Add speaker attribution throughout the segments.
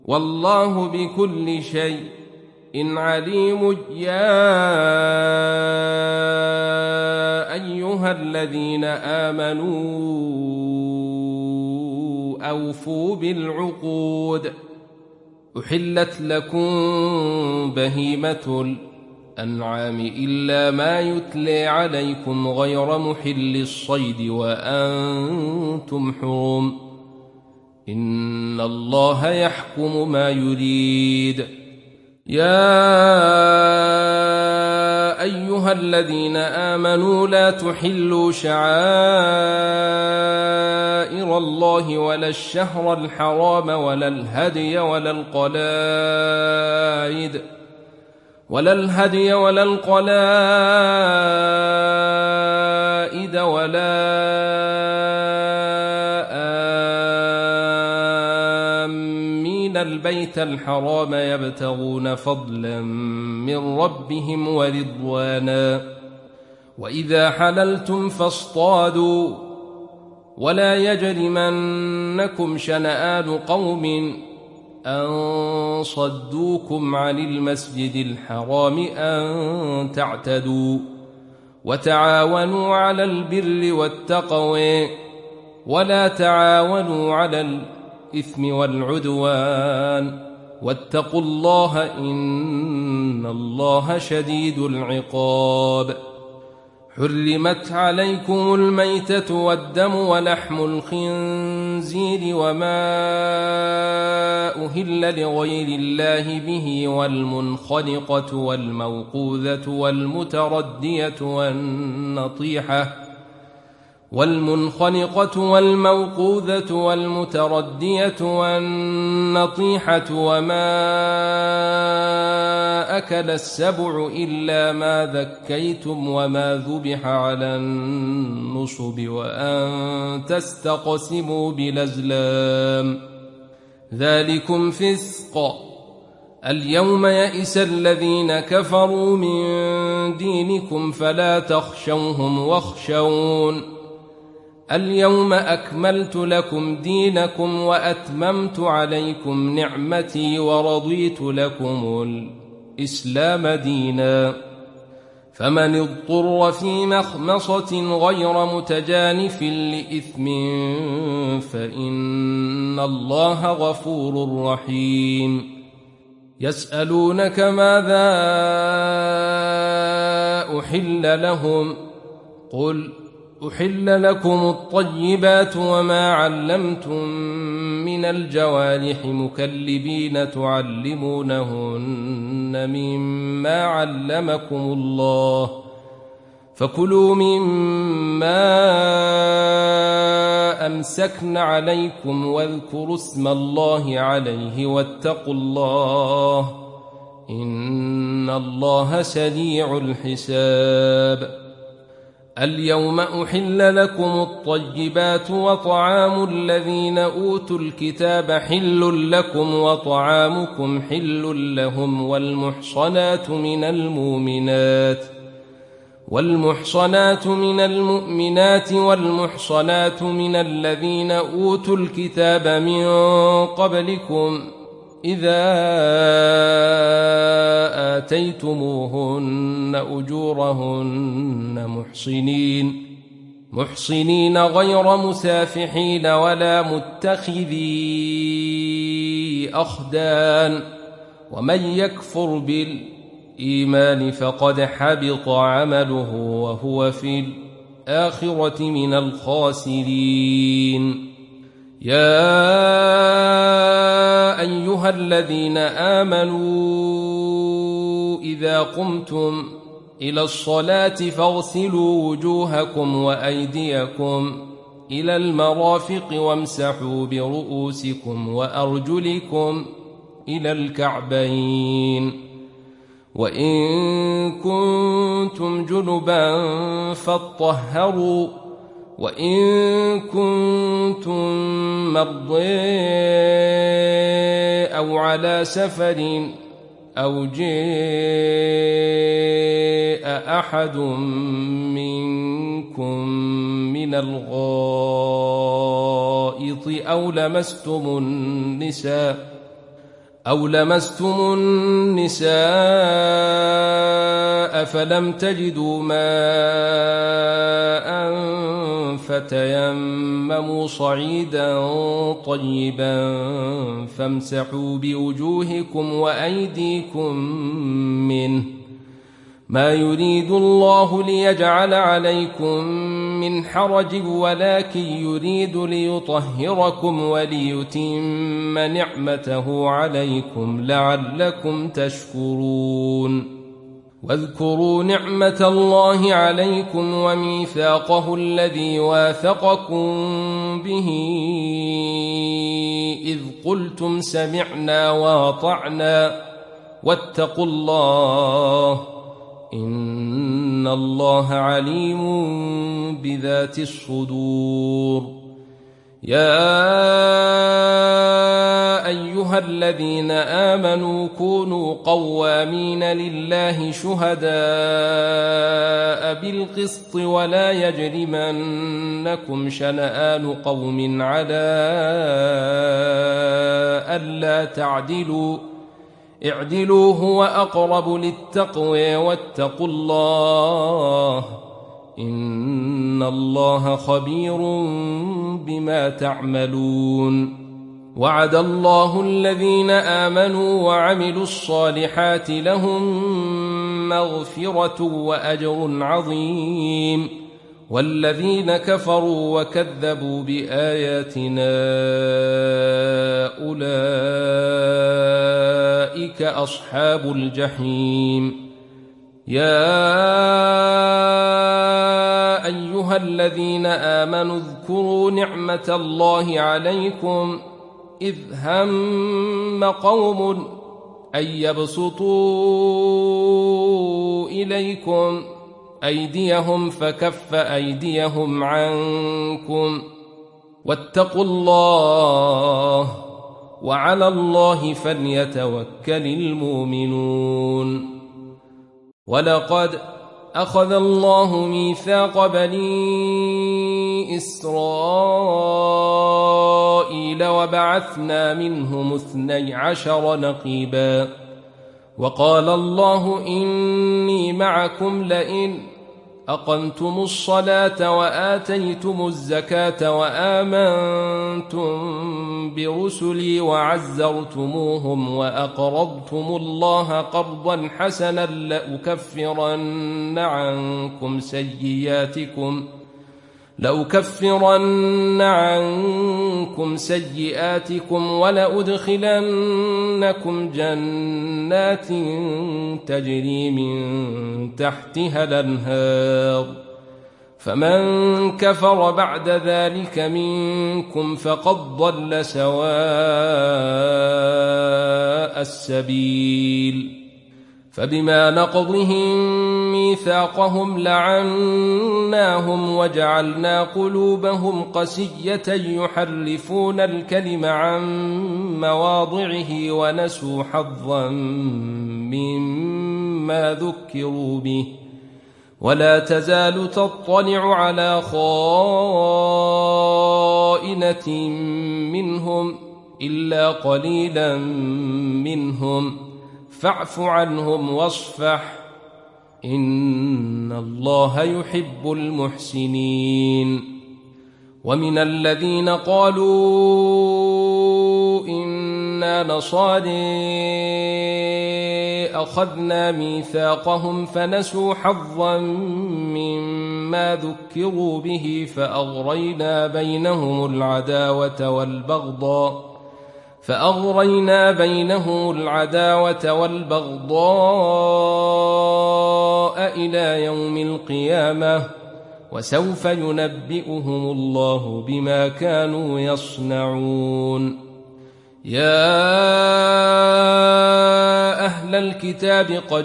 Speaker 1: والله بكل شيء عليم. يا أيها الذين آمنوا أوفوا بالعقود. أحلت لكم بهيمة الأنعام إلا ما يتلى عليكم غير محل الصيد وأنتم حرم، إن الله يحكم ما يريد. يا أيها الذين آمنوا لا تحلوا شعائر الله ولا الشهر الحرام ولا الهدي ولا القلائد ولا آمين البيت الحرام يبتغون فضلا من ربهم ورضوانا. وإذا حللتم فاصطادوا ولا يجرمنكم شنآن قوم أن صدوكم عن المسجد الحرام أن تعتدوا. وتعاونوا على البر والتقوى ولا تعاونوا على الإثم والعدوان، واتقوا الله إن الله شديد العقاب. حرمت عليكم الميتة والدم ولحم الخنزير وما أهل لغير الله به والمنخنقة والموقوذة والمتردية والنطيحة وما أكل السبع إلا ما ذكيتم وما ذبح على النصب وأن تستقسموا بالأزلام، ذلكم فسق. اليوم يئس الذين كفروا من دينكم فلا تخشوهم واخشون. اليوم أكملت لكم دينكم وأتممت عليكم نعمتي ورضيت لكم الإسلام دينا. فمن اضطر في مخمصة غير متجانف لإثم فإن الله غفور رحيم. يسألونك ماذا أحل لهم؟ قل أحل لكم الطيبات وما علمتم من الجوارح مكلبين تعلمونهن مما علمكم الله، فكلوا مما أمسكن عليكم واذكروا اسم الله عليه واتقوا الله إن الله سريع الحساب. اليوم أحل لكم الطيبات وطعام الذين أوتوا الكتاب حل لكم وطعامكم حل لهم والمحصنات من المؤمنات والمحصنات من الذين أوتوا الكتاب من قبلكم إذا آتيتموهن أجورهن محصنين غير مسافحين ولا متخذي أخدان، ومن يكفر بالإيمان فقد حبط عمله وهو في الآخرة من الخاسرين. يا أيها الذين آمنوا إذا قمتم إلى الصلاة فاغسلوا وجوهكم وأيديكم إلى المرافق وامسحوا برؤوسكم وأرجلكم إلى الكعبين، وإن كنتم جنبا فاطهروا، وإن كنتم مرضى أو على سفر أو جاء أحد منكم من الغائط أو لمستم النساء أو لمستم النساء فلم تجدوا ماء فتيمموا صعيدا طيبا فامسحوا بوجوهكم وأيديكم منه ما يريد الله ليجعل عليكم من حرج ولكن يريد ليطهركم وليتم نعمته عليكم لعلكم تشكرون واذكروا نعمة الله عليكم وميثاقه الذي واثقكم به إذ قلتم سمعنا وأطعنا واتقوا الله إن الله عليم بذات الصدور يا أيها الذين آمنوا كونوا قوامين لله شهداء بالقسط ولا يجرمنكم شنآن قوم على ألا تعدلوا اعدلوا هو أقرب للتقوى واتقوا الله إن الله خبير بما تعملون وعد الله الذين آمنوا وعملوا الصالحات لهم مغفرة وأجر عظيم والذين كفروا وكذبوا بآياتنا أولئك أصحاب الجحيم يا أيها الذين آمنوا اذكروا نعمة الله عليكم إذ هم قوم أن يبسطوا إليكم أيديهم فكف أيديهم عنكم واتقوا الله وعلى الله فليتوكل المؤمنون ولقد أخذ الله ميثاق بني إسرائيل وبعثنا منهم 12 نقيبا وقال الله إني معكم لئن أقمتم الصلاة وآتيتم الزكاة وآمنتم برسلي وعزرتموهم وأقرضتم الله قرضا حسنا لأكفرن عنكم سيئاتكم ولأدخلنكم جنات تجري من تحتها الأنهار فمن كفر بعد ذلك منكم فقد ضل سواء السبيل فبما نقضهم ميثاقهم لعناهم وجعلنا قلوبهم قسية يحرفون الكلم عن مواضعه ونسوا حظا مما ذكروا به ولا تزال تطلع على خائنة منهم إلا قليلا منهم فاعف عنهم واصفح إن الله يحب المحسنين ومن الذين قالوا إنا نصارى أخذنا ميثاقهم فنسوا حظا مما ذكروا به فأغرينا بينهم العداوة والبغضاء إلى يوم القيامة وسوف ينبئهم الله بما كانوا يصنعون يا أهل الكتاب قد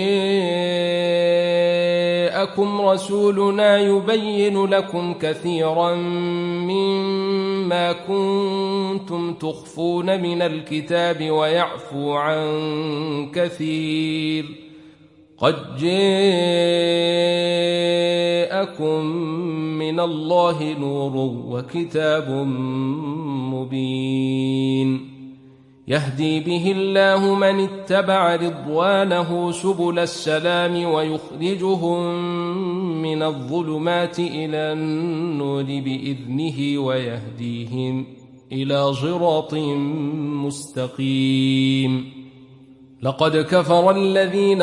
Speaker 1: جاءكم رسولنا يبين لكم كثيرا مما كنتم تخفون من الكتاب ويعفو عن كثير قد جاءكم من الله نور وكتاب مبين يهدي به الله من اتبع رضوانه سبل السلام ويخرجهم من الظلمات إلى النور بإذنه ويهديهم إلى صراط مستقيم. لقد كفر الذين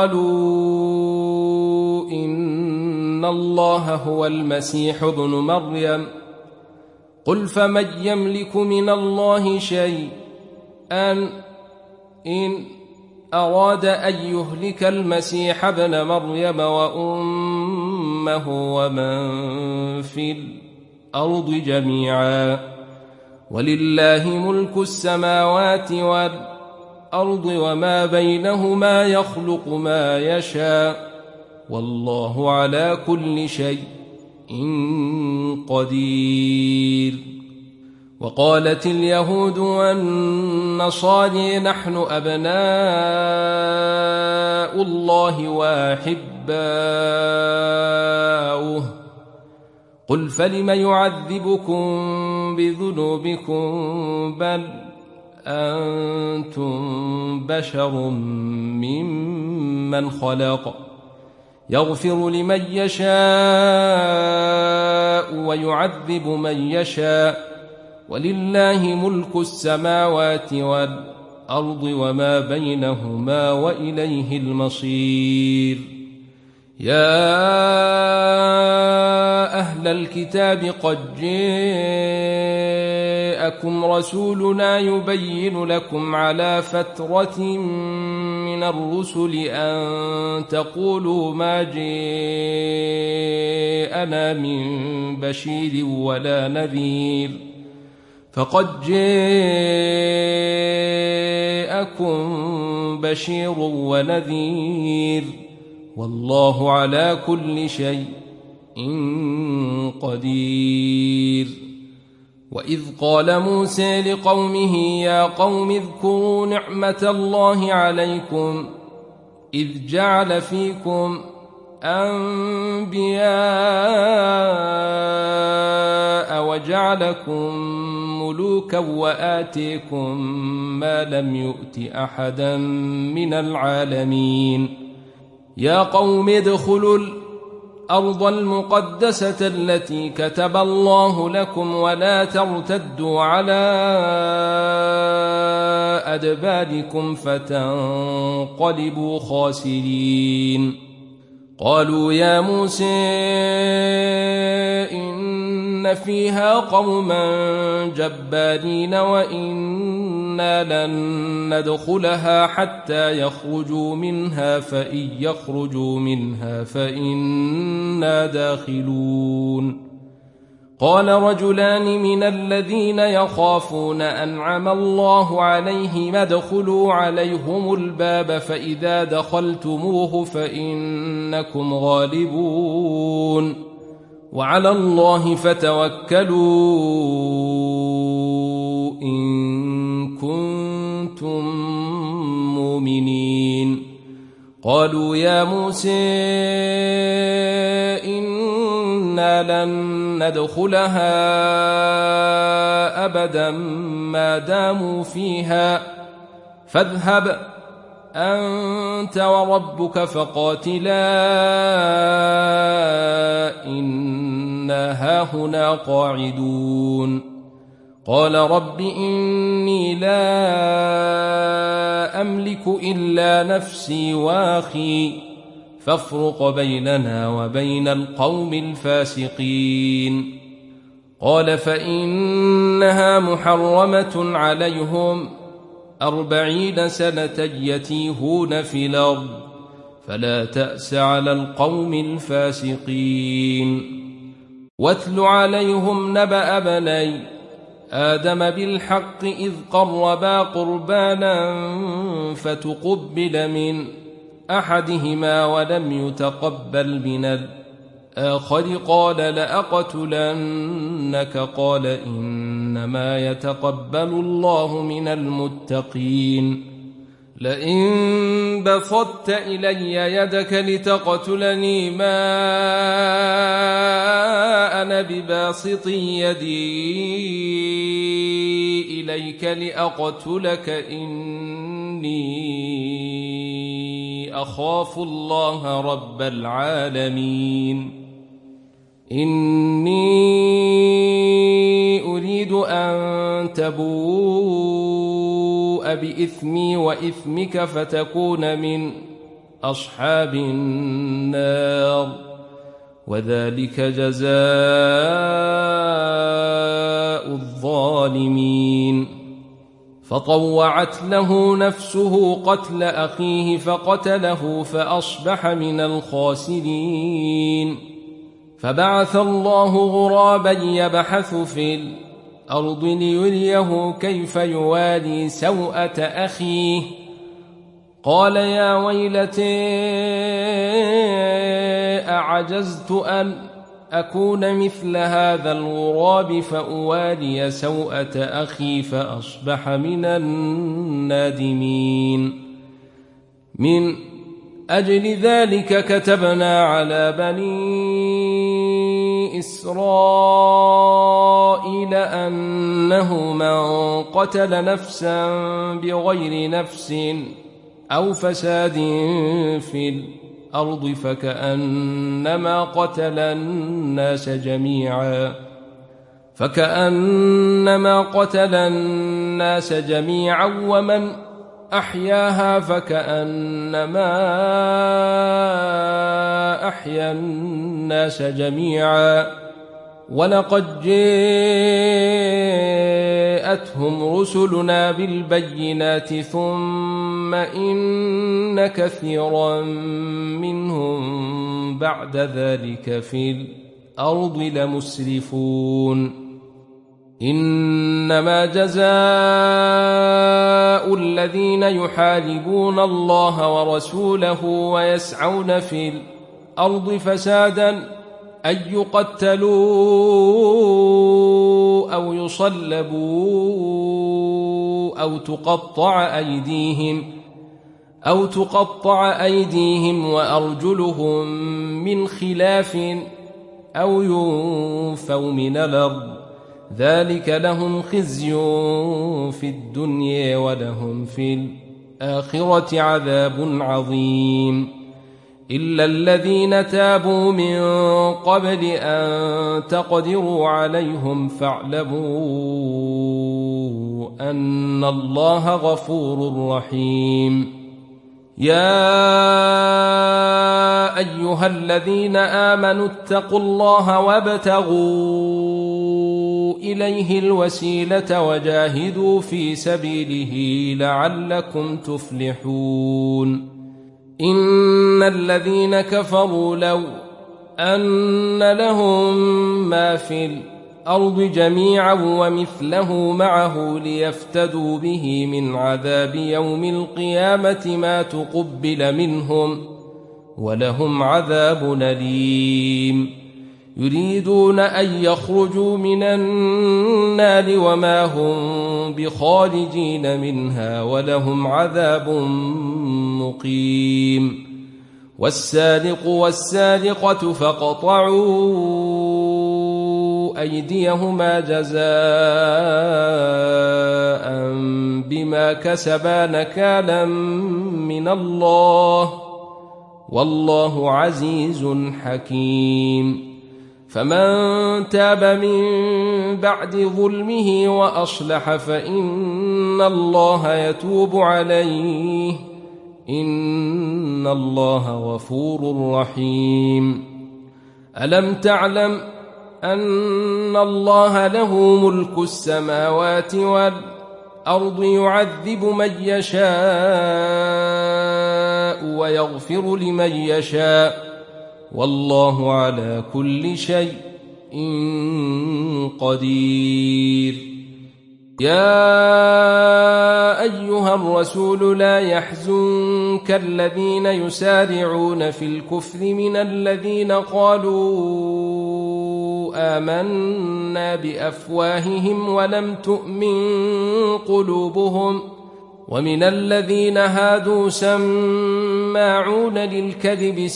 Speaker 1: قالوا إن الله هو المسيح ابن مريم قل فمن يملك من الله شيئا إن أراد أن يهلك المسيح ابن مريم وأمه ومن في الأرض جميعا ولله ملك السماوات والأرض وما بينهما يخلق ما يشاء والله على كل شيء قدير. وقالت اليهود والنصارى نحن أبناء الله وأحباؤه قل فلم يعذبكم بذنوبكم بل أنتم بشر ممن خلق يغفر لمن يشاء ويعذب من يشاء ولله ملك السماوات والأرض وما بينهما وإليه المصير. يا أهل الكتاب قد جاءكم رسولنا يبين لكم على فترة من الرسل أن تقولوا ما جاءنا من بشير ولا نذير فقد جاءكم بشير ونذير والله على كل شيء قدير. وإذ قال موسى لقومه يا قوم اذكروا نعمة الله عليكم إذ جعل فيكم أنبياء وجعلكم ملوكا وآتيكم ما لم يؤت أحدا من العالمين. يا قوم ادخلوا الأرض المقدسة التي كتب الله لكم ولا ترتدوا على أدباركم فتنقلبوا خاسرين. قالوا يا موسى إن فيها قوما جبارين وإنا لن ندخلها حتى يخرجوا منها فإن يخرجوا منها فإنا داخلون. قال رجلان من الذين يخافون أنعم الله عليهم ادخلوا عليهم الباب فإذا دخلتموه فإنكم غالبون وعلى الله فتوكلوا إن كنتم مؤمنين. قالوا يا موسى إنا لن ندخلها أبدا ما داموا فيها فاذهب أنت وربك فقاتلا إنا هاهنا قاعدون. قال رب إني لا أملك إلا نفسي وأخي فافرق بيننا وبين القوم الفاسقين. قال فإنها محرمة عليهم 40 سنة يتيهون في الأرض فلا تأس على القوم الفاسقين. واتل عليهم نبأ بني آدم بالحق إذ قربا قربانا فتقبل من أحدهما ولم يتقبل من الآخر قال لأقتلنك قال إنما يتقبل الله من المتقين. لئن بسطت إلي يدك لتقتلني ما أنا بباسط يدي إليك لأقتلك إني أخاف الله رب العالمين إني أريد أن تبوء بإثمي وإثمك فتكون من أصحاب النار وذلك جزاء الظالمين فطوعت له نفسه قتل أخيه فقتله فأصبح من الخاسرين فبعث الله غرابا يبحث في الأرض ليريه كيف يواري سوءة أخيه قال يا ويلتي أعجزت أن أكون مثل هذا الغراب فأواري سوءة أخي فأصبح من النادمين من أجل ذلك كتبنا على بني إسرائيل أنه من قتل نفسا بغير نفس أو فساد في الأرض فكأنما قتل الناس جميعا ومن أحياها فكأنما أحيا الناس جميعا ولقد جاءتهم رسلنا بالبينات ثم إن كثيرا منهم بعد ذلك في الأرض لمسرفون إنما جزاء الذين يحاربون الله ورسوله ويسعون في الأرض فسادا أن يقتلوا أو يصلبوا أو تقطع أيديهم وأرجلهم من خلاف أو ينفوا من الأرض ذلك لهم خزي في الدنيا ولهم في الآخرة عذاب عظيم إلا الذين تابوا من قبل أن تقدروا عليهم فاعلموا أن الله غفور رحيم يا أيها الذين آمنوا اتقوا الله وابتغوا إليه الوسيلة وجاهدوا في سبيله لعلكم تفلحون إن الذين كفروا لو أن لهم ما في الأرض جميعا ومثله معه ليفتدوا به من عذاب يوم القيامة ما تقبل منهم ولهم عذاب أليم يريدون أن يخرجوا من النار وما هم بخارجين منها ولهم عذاب مقيم والسارق والسارقة فاقطعوا أيديهما جزاء بما كسبا نكالا من الله والله عزيز حكيم فمن تاب من بعد ظلمه وأصلح فإن الله يتوب عليه إن الله غفور رحيم ألم تعلم أن الله له ملك السماوات والأرض يعذب من يشاء ويغفر لمن يشاء والله على كل شيء قدير يا أيها الرسول لا يحزنك الذين يسارعون في الكفر من الذين قالوا آمنا بأفواههم ولم تؤمن قلوبهم ومن الذين هادوا سماعون للكذب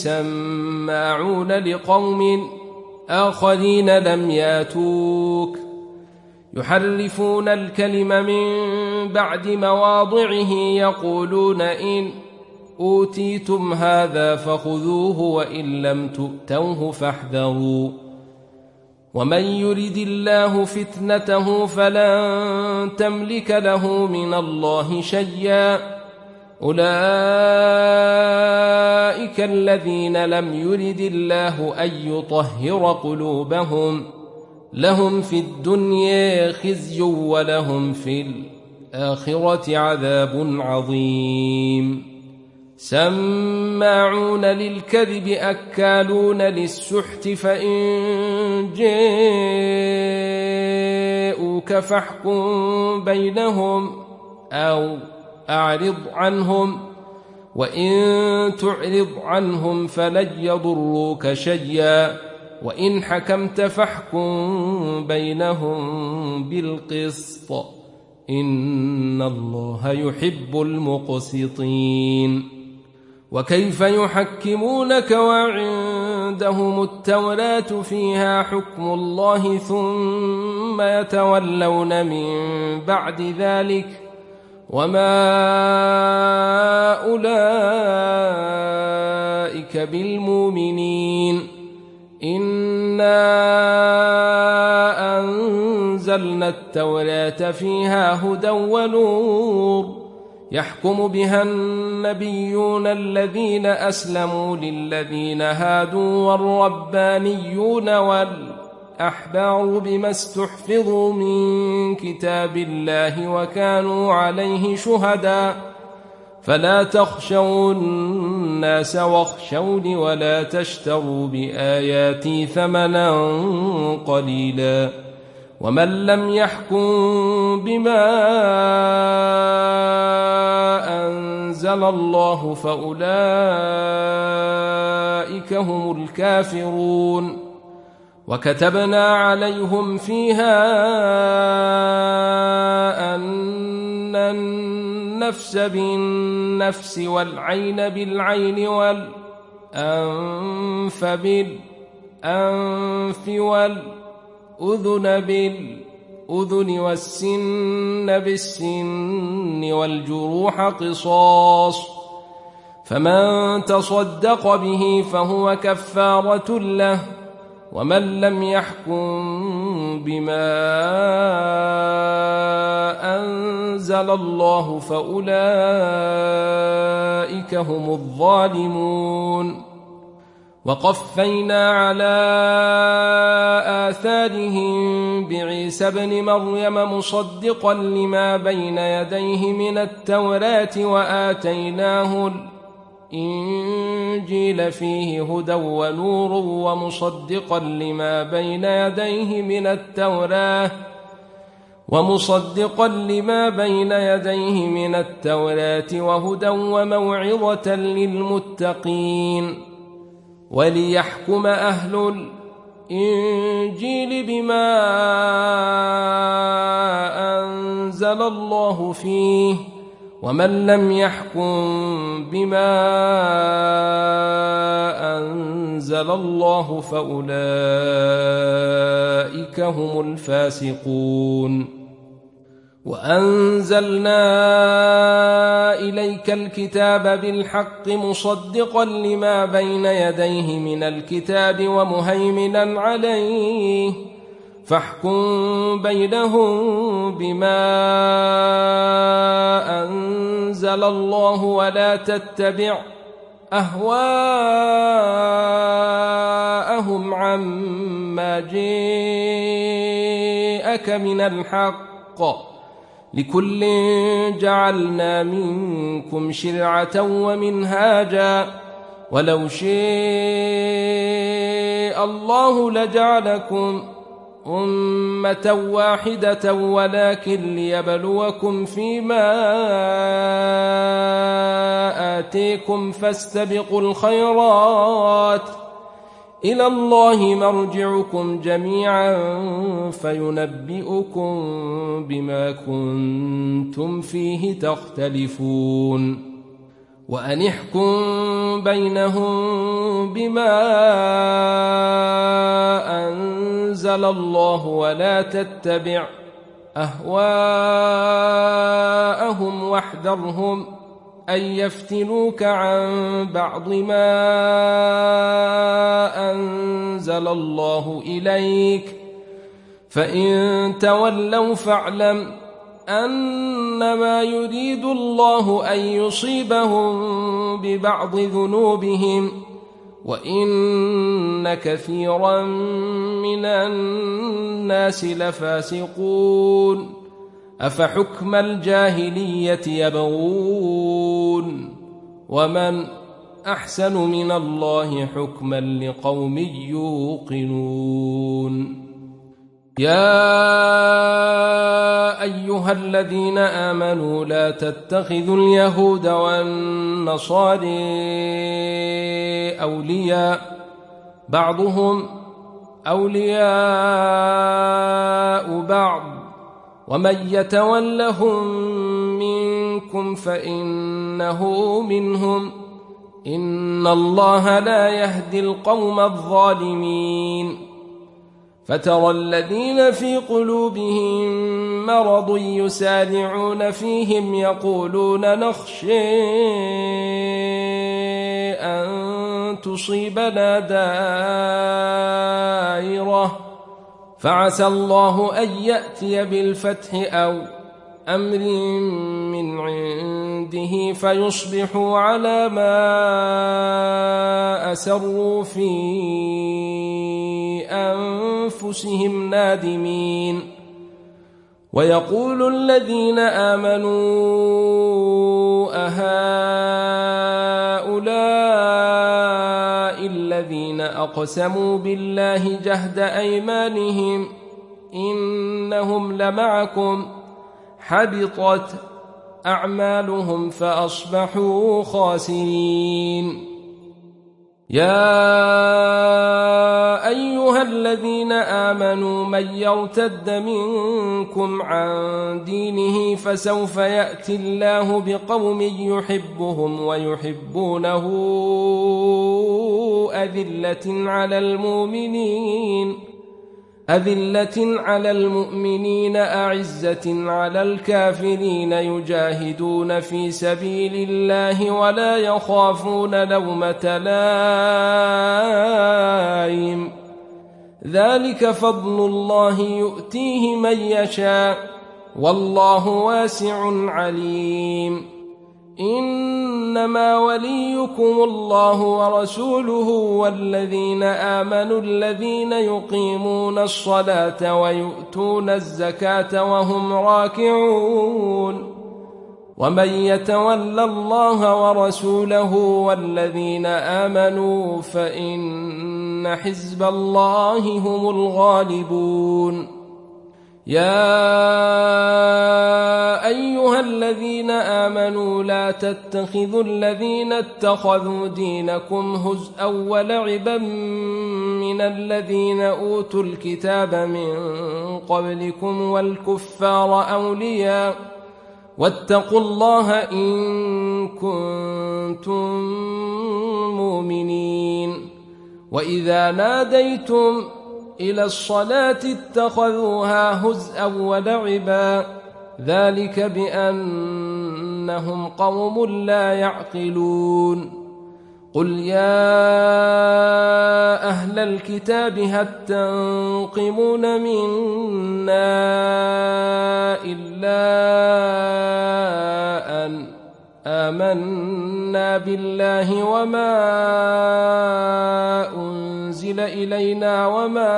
Speaker 1: سماعون لقوم آخرين لم ياتوك يحرفون الكلم من بعد مواضعه يقولون إن أوتيتم هذا فخذوه وإن لم تؤتوه فاحذروا ومن يرد الله فتنته فلن تملك له من الله شيئا أولئك الذين لم يرد الله أن يطهر قلوبهم لهم في الدنيا خزي ولهم في الآخرة عذاب عظيم سماعون للكذب أكالون للسحت فإن جاءوك فاحكم بينهم أو أعرض عنهم وإن تعرض عنهم فلن يضروك شيئا وإن حكمت فاحكم بينهم بالقسط إن الله يحب المقسطين وكيف يحكمونك وعندهم التوراة فيها حكم الله ثم يتولون من بعد ذلك وما أولئك بالمؤمنين إنا أنزلنا التوراة فيها هدى ونور يحكم بها النبيون الذين أسلموا للذين هادوا والربانيون والأحبار بما استحفظوا من كتاب الله وكانوا عليه شهداء فلا تخشوا الناس واخشوني ولا تشتروا بآياتي ثمنا قليلا ومن لم يحكم بما أنزل الله فأولئك هم الكافرون وكتبنا عليهم فيها أن النفس بالنفس والعين بالعين والأنف بالأنف والأذن بالأذن والسن بالسن والجروح قصاص فمن تصدق به فهو كفارة له ومن لم يحكم بما أنزل الله فأولئك هم الظالمون وقفينا على آثارهم بعيسى ابن مريم مصدقا لما بين يديه من التوراة وآتيناه الإنجيل فيه هدى ونور ومصدقا لما بين يديه من التوراة وهدى وموعظة للمتقين وليحكم أهل الإنجيل بما أنزل الله فيه ومن لم يحكم بما أنزل الله فأولئك هم الفاسقون وأنزلنا إليك الكتاب بالحق مصدقا لما بين يديه من الكتاب ومهيمنا عليه فاحكم بينهم بما أنزل الله ولا تتبع أهواءهم عما جاءك من الحق لكل جعلنا منكم شرعة ومنهاجا ولو شاء الله لجعلكم أمة واحدة ولكن ليبلوكم فيما آتيكم فاستبقوا الخيرات إلى الله مرجعكم جميعا فينبئكم بما كنتم فيه تختلفون وأن احكم بينهم بما أنزل الله ولا تتبع أهواءهم واحذرهم أن يفتنوك عن بعض ما أنزل الله إليك فإن تولوا فاعلم أنما يريد الله أن يصيبهم ببعض ذنوبهم وإن كثيرا من الناس لفاسقون أفحكم الجاهلية يبغون ومن أحسن من الله حكما لقوم يوقنون يا أيها الذين آمنوا لا تتخذوا اليهود والنصارى أولياء بعضهم أولياء بعض ومن يتولهم منكم فإنه منهم إن الله لا يهدي القوم الظالمين فترى الذين في قلوبهم مرض يسارعون فيهم يقولون نخشى أن تصيبنا دائرة فعسى الله أن يأتي بالفتح أو أمر من عنده فيصبحوا على ما أسروا في أنفسهم نادمين ويقول الذين آمنوا أهؤلاء الذين أقسموا بالله جهد أيمانهم إنهم لمعكم حبطت أعمالهم فأصبحوا خاسرين يا أيها الذين آمنوا من يرتد منكم عن دينه فسوف يأتي الله بقوم يحبهم ويحبونه أذلة على المؤمنين أعزة على الكافرين يجاهدون في سبيل الله ولا يخافون لومة لائم ذلك فضل الله يؤتيه من يشاء والله واسع عليم إنما وليكم الله ورسوله والذين آمنوا الذين يقيمون الصلاة ويؤتون الزكاة وهم راكعون ومن يتول الله ورسوله والذين آمنوا فإن حزب الله هم الغالبون يا أيها الذين آمنوا لا تتخذوا الذين اتخذوا دينكم هزءا ولعبا من الذين أوتوا الكتاب من قبلكم والكفار أولياء واتقوا الله إن كنتم مؤمنين وإذا ناديتم إلى الصلاة اتخذوها هزءا ولعبا ذلك بأنهم قوم لا يعقلون قل يا أهل الكتاب هل تنقمون منا إلا أن آمنا بالله وما أنزل إلينا وما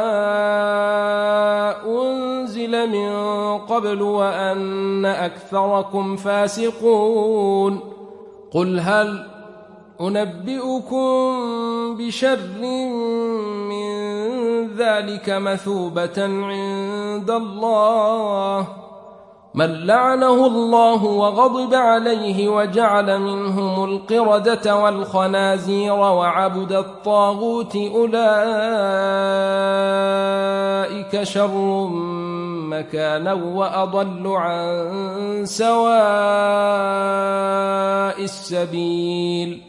Speaker 1: أنزل من قبل وأن أكثركم فاسقون قل هل أنبئكم بشر من ذلك مثوبة عند الله من لعنه الله وغضب عليه وجعل منهم القردة والخنازير وعبد الطاغوت أولئك شر مكانا وأضل عن سواء السبيل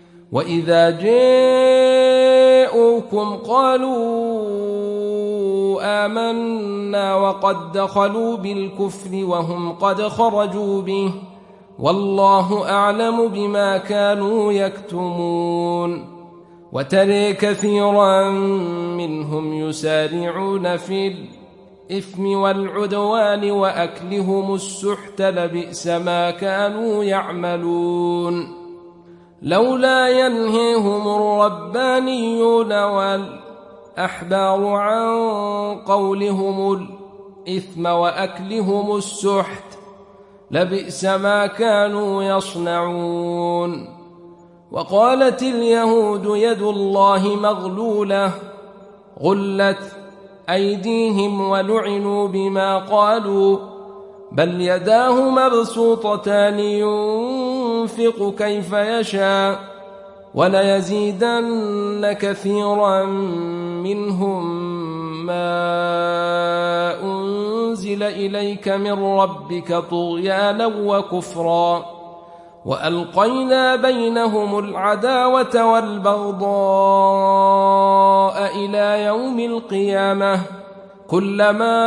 Speaker 1: وإذا جاءوكم قالوا آمنا وقد دخلوا بالكفر وهم قد خرجوا به والله أعلم بما كانوا يكتمون وترى كثيرا منهم يسارعون في الإثم والعدوان وأكلهم السحت لبئس ما كانوا يعملون لولا ينهيهم الربانيون والأحبار عن قولهم الإثم وأكلهم السحت لبئس ما كانوا يصنعون وقالت اليهود يد الله مغلولة غلت أيديهم ولعنوا بما قالوا بل يداه مبسوطتان ينفق كيف يشاء وليزيدن كثيرا منهم ما أنزل إليك من ربك طغيانا وكفرا وألقينا بينهم العداوة والبغضاء إلى يوم القيامة كلما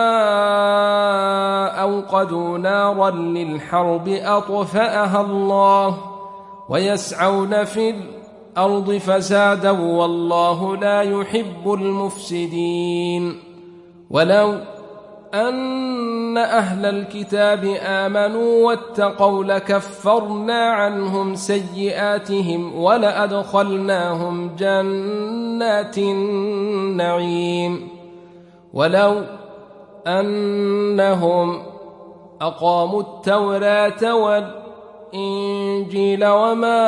Speaker 1: أوقدوا نارا للحرب أطفأها الله ويسعون في الأرض فسادا والله لا يحب المفسدين ولو أن أهل الكتاب آمنوا واتقوا لكفرنا عنهم سيئاتهم ولأدخلناهم جنات النعيم ولو أنهم أقاموا التوراة والإنجيل وما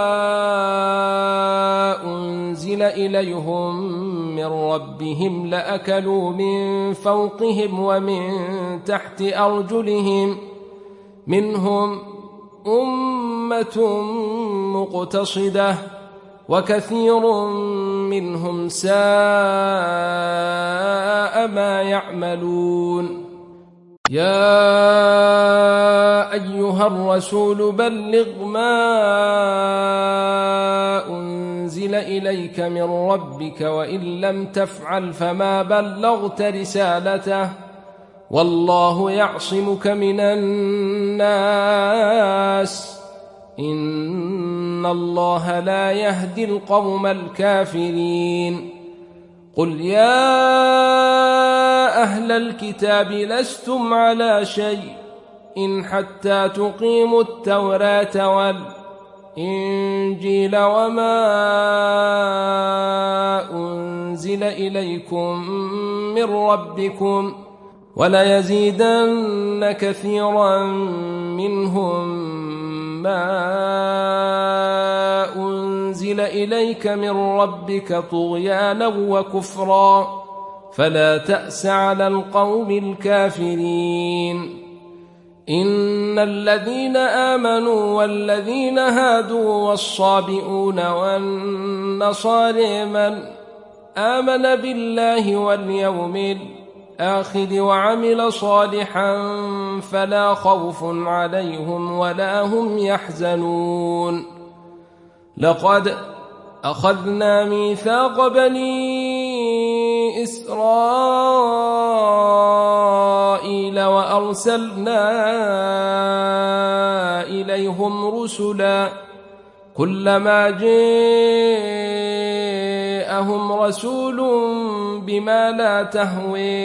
Speaker 1: أنزل إليهم من ربهم لأكلوا من فوقهم ومن تحت أرجلهم منهم أمة مقتصدة وكثير منهم ساء ما يعملون يا أيها الرسول بلغ ما أنزل إليك من ربك وإن لم تفعل فما بلغت رسالته والله يعصمك من الناس إن الله لا يهدي القوم الكافرين قل يا أهل الكتاب لستم على شيء إن حتى تقيموا التوراة والإنجيل وما أنزل إليكم من ربكم وليزيدن كثيرا منهم ما أنزل إليك من ربك طغيانا وكفرا فلا تأس على القوم الكافرين إن الذين آمنوا والذين هادوا والصابئون والنصارى من آمن بالله واليوم الآخر وعمل صالحا فلا خوف عليهم ولا هم يحزنون لقد أخذنا ميثاق بني إسرائيل وأرسلنا إليهم رسلا كلما جاءهم رسول بما لا تهوي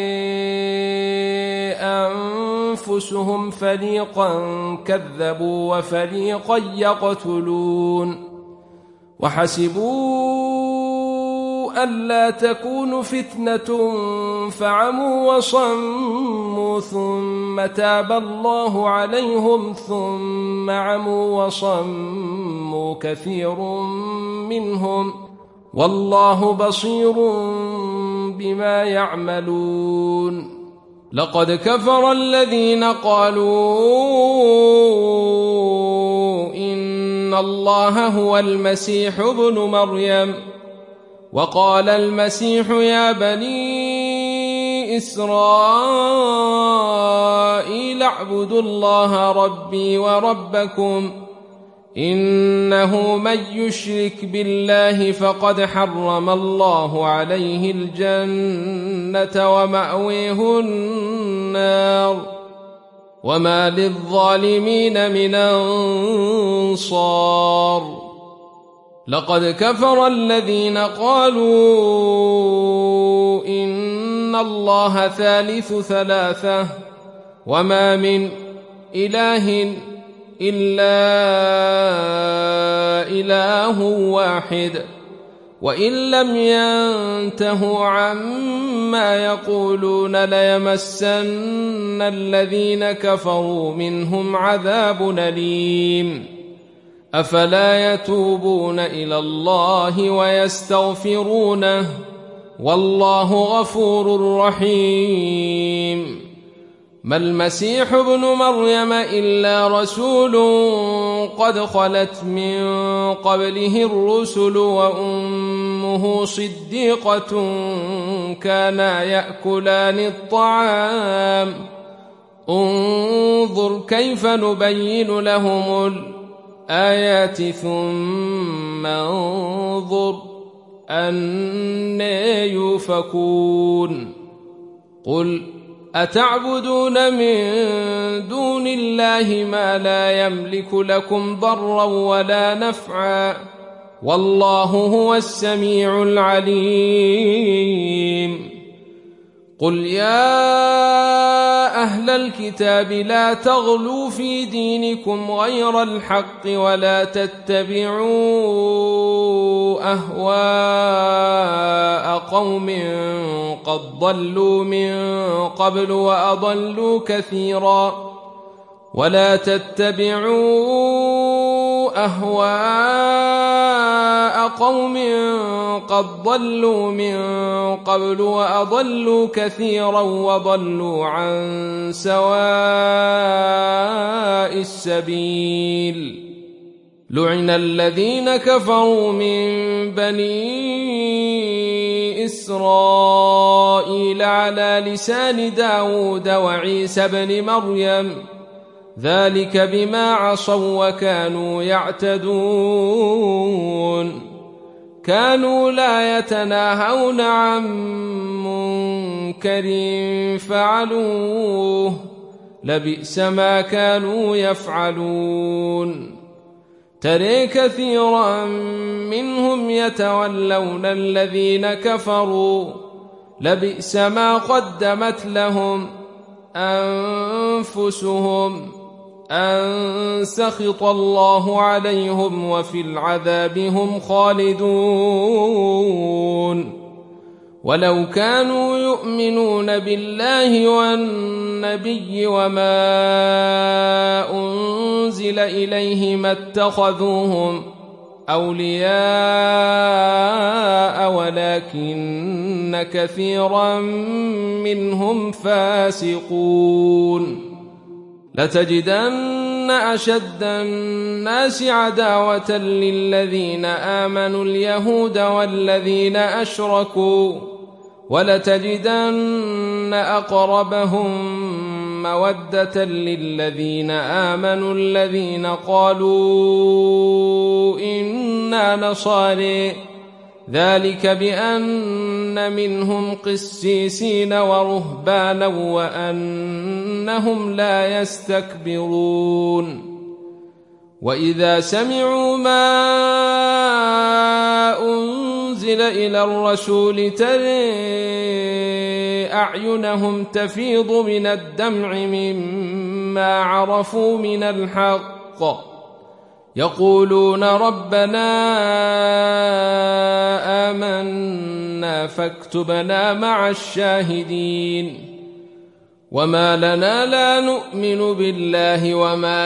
Speaker 1: أنفسهم فريقا كذبوا وفريقا يقتلون وحسبوا ألا تكون فتنة فعموا وصموا ثم تاب الله عليهم ثم عموا وصموا كثير منهم والله بصير بما يعملون لقد كفر الذين قالوا إن الله هو المسيح ابن مريم وقال المسيح يا بني إسرائيل اعبدوا الله ربي وربكم إنه من يشرك بالله فقد حرم الله عليه الجنة ومأويه النار وما للظالمين من أنصار لقد كفر الذين قالوا إن الله ثالث ثلاثة وما من إله إلا إله واحد وإن لم ينتهوا عما يقولون ليمسن الذين كفروا منهم عذاب أليم أفلا يتوبون إلى الله ويستغفرونه والله غفور رحيم ما المسيح ابن مريم إلا رسول قد خلت من قبله الرسل وأمه صديقة كانا يأكلان الطعام انظر كيف نبين لهم الآيات ثم انظر أنى يؤفكون قل أتعبدون من دون الله ما لا يملك لكم ضرا ولا نفعا والله هو السميع العليم قل يا أهل الكتاب لا تغلوا في دينكم غير الحق ولا تتبعوا أهواء قوم قد ضلوا من قبل وأضلوا كثيرا ولا تتبعوا أهواء قوم قد ضلوا من قبل وأضلوا كثيرا وضلوا عن سواء السبيل لعن الذين كفروا من بني إسرائيل على لسان داود وعيسى بن مريم ذلك بما عصوا وكانوا يعتدون كانوا لا يتناهون عن منكر فعلوه لبئس ما كانوا يفعلون ترى كثيرا منهم يتولون الذين كفروا لبئس ما قدمت لهم أنفسهم أن سخط الله عليهم وفي العذاب هم خالدون ولو كانوا يؤمنون بالله والنبي وما أنزل إليه ما اتخذوهم أولياء ولكن كثيرا منهم فاسقون لتجدن أشد الناس عداوة للذين آمنوا اليهود والذين أشركوا ولتجدن أقربهم مودة للذين آمنوا الذين قالوا إنا نصارى ذلك بأن منهم قسيسين ورهبانا وأنهم لا يستكبرون وإذا سمعوا ما أنزل إلى الرسول ترى أعينهم تفيض من الدمع مما عرفوا من الحق يقولون ربنا آمنا فاكتبنا مع الشاهدين وما لنا لا نؤمن بالله وما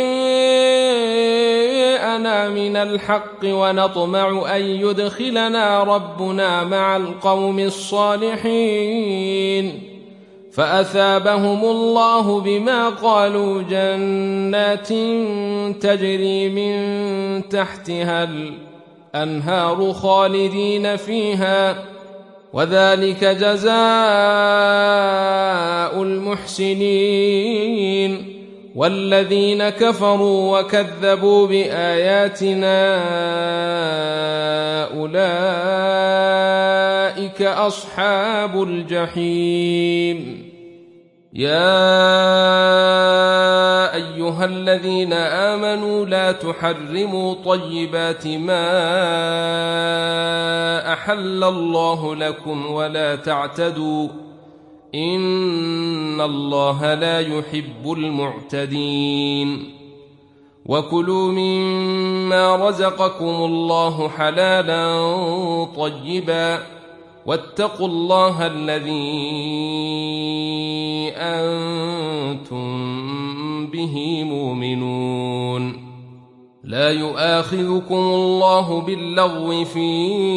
Speaker 1: جاءنا من الحق ونطمع أن يدخلنا ربنا مع القوم الصالحين فأثابهم الله بما قالوا جنات تجري من تحتها الأنهار خالدين فيها وذلك جزاء المحسنين والذين كفروا وكذبوا بآياتنا أولئك أصحاب الجحيم. يا أيها الذين آمنوا لا تحرموا طيبات ما أحل الله لكم ولا تعتدوا إن الله لا يحب المعتدين. وكلوا مما رزقكم الله حلالا طيبا واتقوا الله الذي أنتم به مؤمنون. لا يؤاخذكم الله باللغو في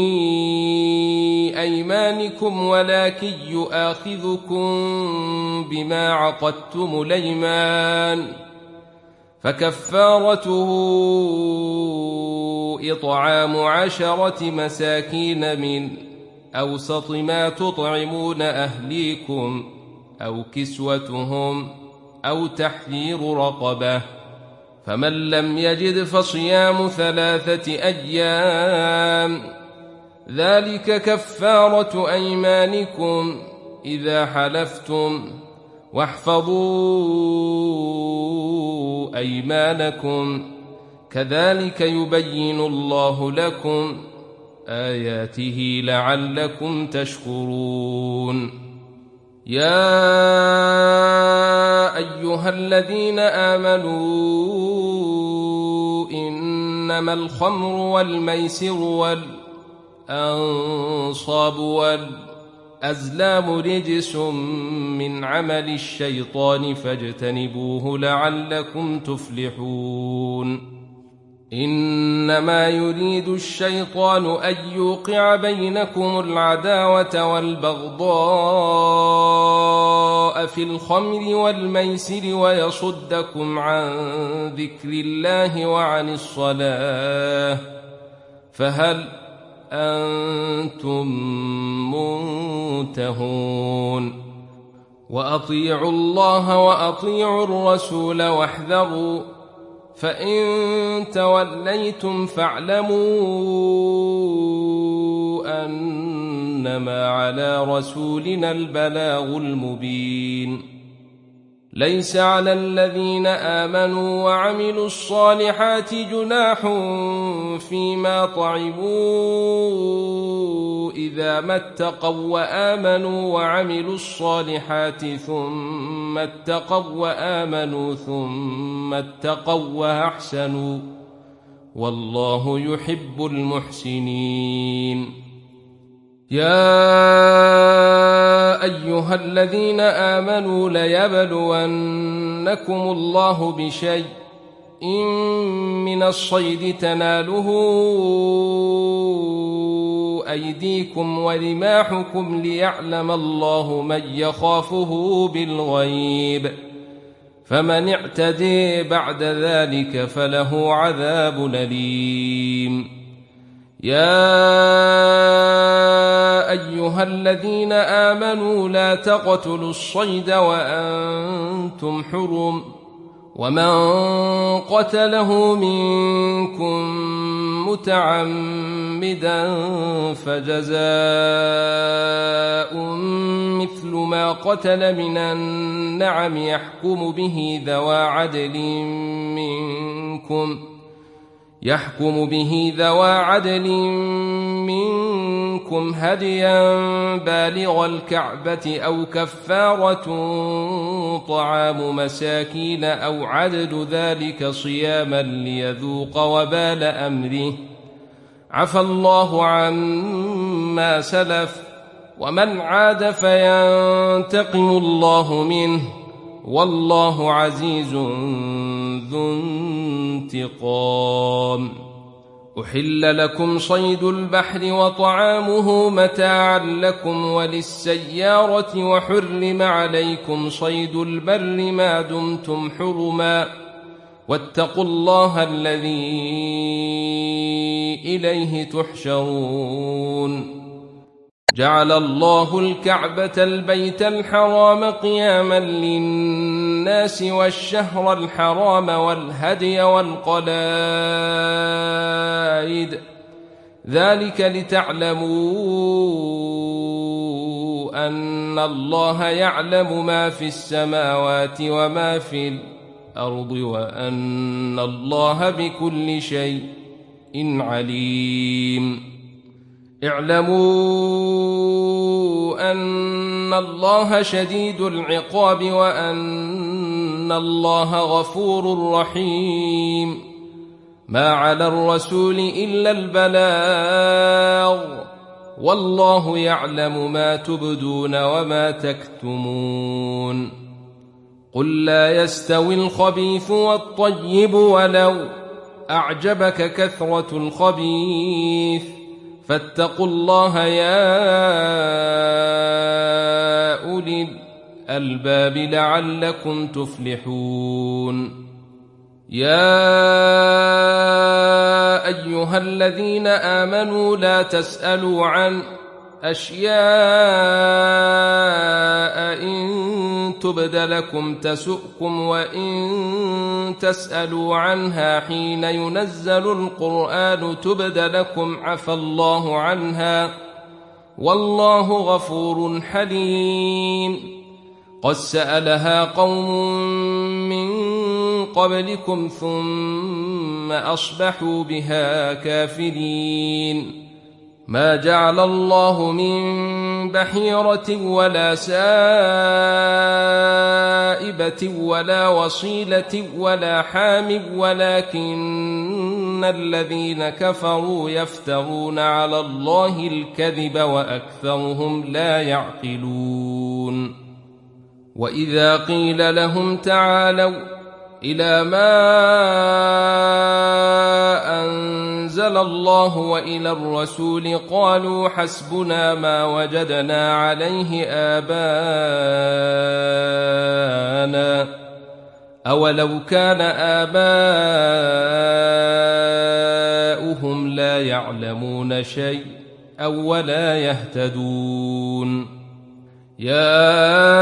Speaker 1: أيمانكم ولكن يؤاخذكم بما عقدتم الأيمان، فكفارته إطعام 10 مساكين من أوسط ما تطعمون أهليكم أو كسوتهم أو تحرير رقبة، فمن لم يجد فصيام 3 أيام، ذلك كفارة أيمانكم إذا حلفتم، واحفظوا أيمانكم، كذلك يبين الله لكم آياته لعلكم تشكرون. يا أيها الذين آمنوا إنما الخمر والميسر والأنصاب والأزلام رجس من عمل الشيطان فاجتنبوه لعلكم تفلحون. إنما يريد الشيطان أن يوقع بينكم العداوة والبغضاء في الخمر والميسر ويصدكم عن ذكر الله وعن الصلاة، فهل أنتم منتهون؟ وأطيعوا الله وأطيعوا الرسول واحذروا، فإن توليتم فاعلموا أنما على رسولنا البلاغ المبين. ليس على الذين آمنوا وعملوا الصالحات جناح فيما طعموا إذا ما اتقوا وآمنوا وعملوا الصالحات ثم اتقوا وآمنوا ثم اتقوا وأحسنوا، والله يحب المحسنين. يا أيها الذين آمنوا ليبلونكم الله بشيء من الصيد تناله أيديكم ورماحكم ليعلم الله من يخافه بالغيب، فمن اعتدي بعد ذلك فله عذاب أليم. يا أيها الذين آمنوا لا تقتلوا الصيد وأنتم حرم، ومن قتله منكم متعمدا فجزاء مثل ما قتل من النعم يحكم به ذوى عدل منكم هديا بالغ الكعبة أو كفارة طعام مساكين أو عدد ذلك صياما ليذوق وبال أمره، عفى الله عما سلف، ومن عاد فينتقم الله منه، والله عزيز ذو انتقام. أحل لكم صيد البحر وطعامه متاعا لكم وللسيارة، وحرم عليكم صيد البر ما دمتم حرما، واتقوا الله الذي إليه تحشرون. جعل الله الكعبة البيت الحرام قياما للناس الناس والشهر الحرام والهدي والقلائد ذلك لتعلموا أن الله يعلم ما في السماوات وما في الأرض وأن الله بكل شيء عليم. اعلموا أن الله شديد العقاب وأن الله غفور رحيم. ما على الرسول إلا البلاغ والله يعلم ما تبدون وما تكتمون. قل لا يستوي الخبيث والطيب ولو أعجبك كثرة الخبيث فاتقوا الله يا أولي الألباب لعلكم تفلحون. يا أيها الذين آمنوا لا تسألوا عن أشياء إن تبد لكم تسؤكم وإن تسألوا عنها حين ينزل القرآن تبد لكم عفى الله عنها والله غفور حليم. قد سألها قوم من قبلكم ثم أصبحوا بها كافرين. ما جعل الله من بحيرة ولا سائبة ولا وصيلة ولا حام ولكن الذين كفروا يفترون على الله الكذب وأكثرهم لا يعقلون. وإذا قيل لهم تعالوا إلى ما أنزل الله وإلى الرسول قالوا حسبنا ما وجدنا عليه آباءنا أولو كان آباؤهم لا يعلمون شيئا ولا يهتدون. يا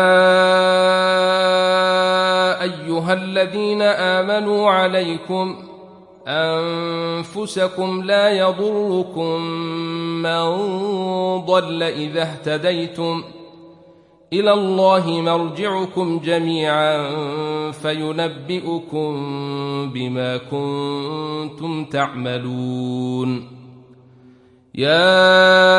Speaker 1: أيها الذين آمنوا عليكم أنفسكم لا يضركم من ضل إذا اهتديتم إلى الله مرجعكم جميعا فينبئكم بما كنتم تعملون. يا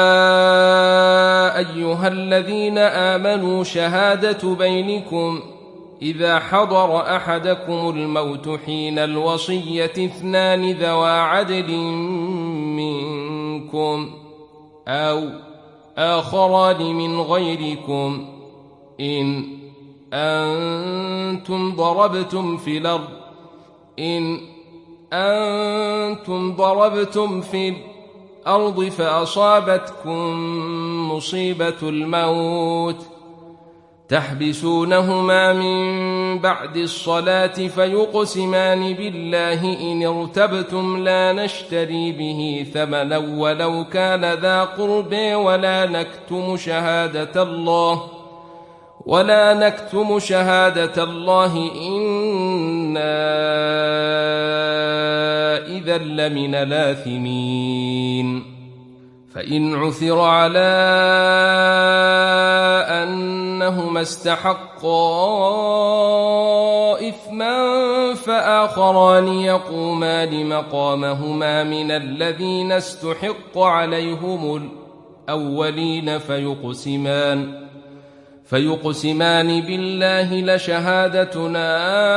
Speaker 1: أيها الذين آمنوا شهادة بينكم إذا حضر أحدكم الموت حين الوصية 2 ذوى عدل منكم أو آخران من غيركم إن أنتم ضربتم في الأرض فأصابتكم مصيبة الموت تحبسونهما من بعد الصلاة فيقسمان بالله إن ارتبتم لا نشتري به ثمنا ولو كان ذا قرب ولا نكتم شهادة الله إنا إذا لمن الآثمين. فإن عثر على أنهما استحقا إثما فآخران يقومان مقامهما من الذين استحق عليهم الأولين فيقسمان بالله لشهادتنا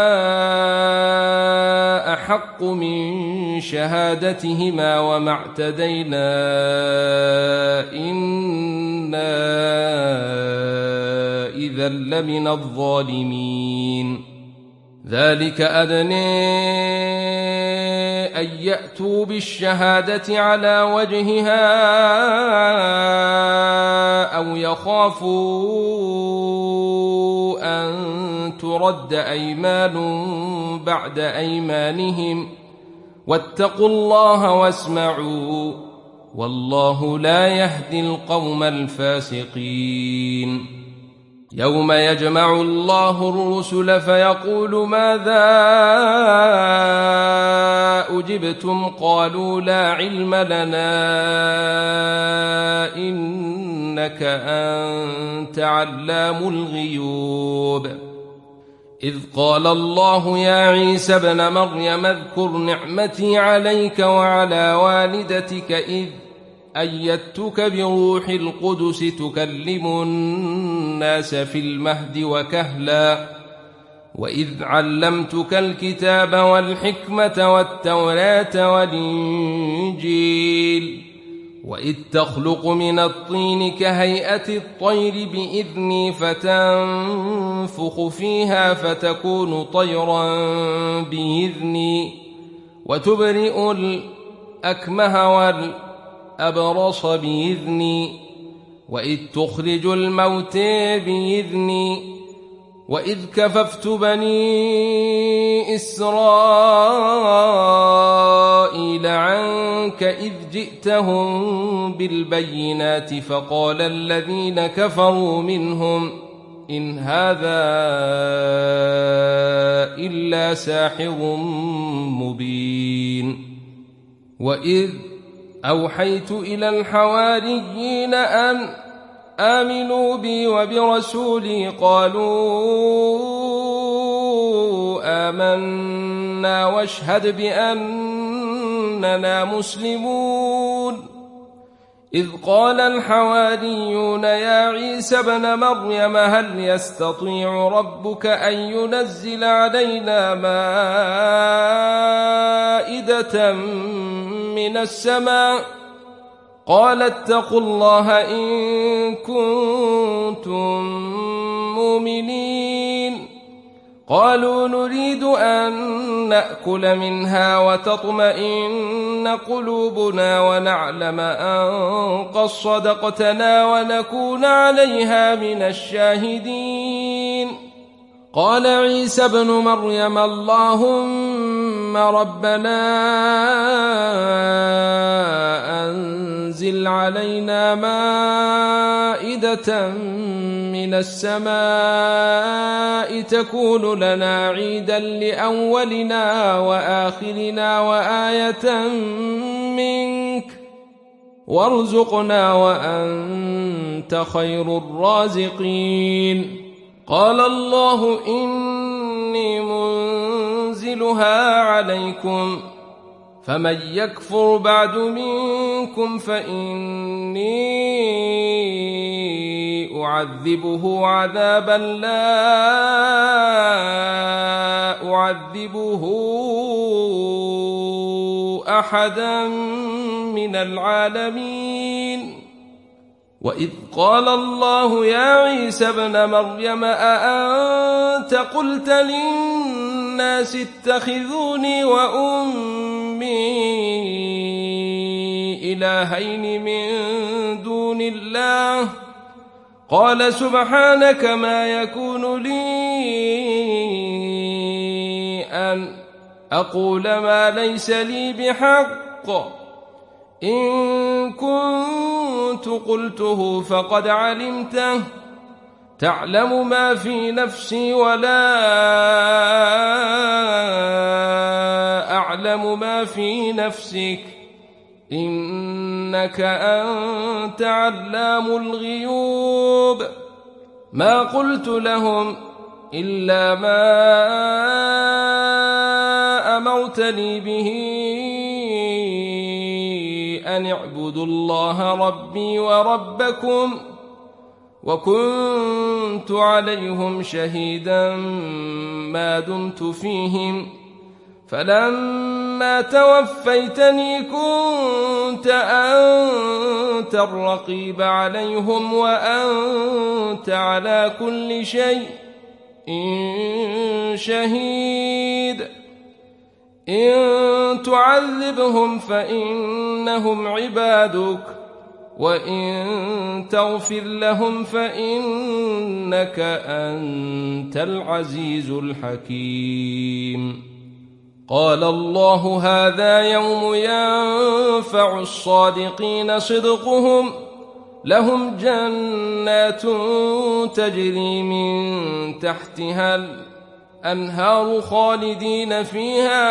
Speaker 1: أحق من شهادتهما وما اعتدينا إنا إذا لمن الظالمين. ذلك أدنى أن يأتوا بالشهادة على وجهها أو يخافوا أن ترد أيمان بعد أيمانهم واتقوا الله واسمعوا والله لا يهدي القوم الفاسقين. يوم يجمع الله الرسل فيقول ماذا أجبتم قالوا لا علم لنا إنك أنت علام الغيوب إذ قال الله يا عيسى ابن مريم اذكر نعمتي عليك وعلى والدتك إذ أيدتك بروح القدس تكلم الناس في المهد وكهلا وإذ علمتك الكتاب والحكمة والتوراة والإنجيل وإذ تخلق من الطين كهيئة الطير بإذني فتنفخ فيها فتكون طيرا بإذني وتبرئ الأكمه والأبرص بإذني وإذ تخرج الموت بإذني وإذ كففت بني إسرائيل عنك إذ جئتهم بالبينات فقال الذين كفروا منهم إن هذا إلا ساحر مبين وإذ أوحيت إلى الحواريين أن آمنوا بي وبرسولي قالوا آمنا واشهد بأننا مسلمون إذ قال الحواريون يا عيسى ابن مريم هل يستطيع ربك أن ينزل علينا مائدة من السماء قال اتقوا الله إن كنتم مؤمنين قالوا نريد أن نأكل منها وتطمئن قلوبنا ونعلم أن قد صدقتنا ونكون عليها من الشاهدين قال عيسى ابن مريم اللهم ربنا أنزل علينا مائدة من السماء تكون لنا عيدا لأولنا وآخرنا وآية منك وارزقنا وأنت خير الرازقين قال الله إني منزلها عليكم فمن يكفر بعد منكم فإني أعذبه عذابا لا أعذبه أحدا من العالمين وإذ قال الله يا عيسى ابن مريم أأنت قلت للناس اتخذوني وأمي إلهين من دون الله قال سبحانك ما يكون لي أن أقول ما ليس لي بحق إن كنت قلته فقد علمته تعلم ما في نفسي ولا أعلم ما في نفسك إنك أنت علام الغيوب ما قلت لهم إلا ما أمرتني به أن اعبدوا الله ربي وربكم وكنت عليهم شهيدا ما دمت فيهم فلما توفيتني كنت أنت الرقيب عليهم وأنت على كل شيء شهيد إن تعذبهم فإنهم عبادك وإن تغفر لهم فإنك أنت العزيز الحكيم قال الله هذا يوم ينفع الصادقين صدقهم لهم جنات تجري من تحتها الأنهار خالدين فيها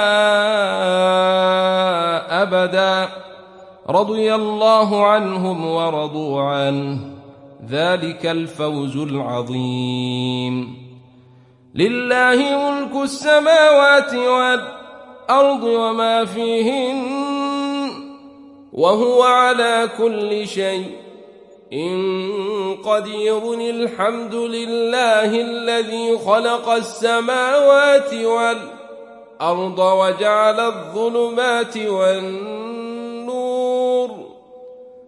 Speaker 1: أبدا رضي الله عنهم ورضوا عنه ذلك الفوز العظيم لله ملك السماوات والأرض وما فيهن وهو على كل شيء قدير الحمد لله الذي خلق السماوات والأرض وجعل الظلمات والنور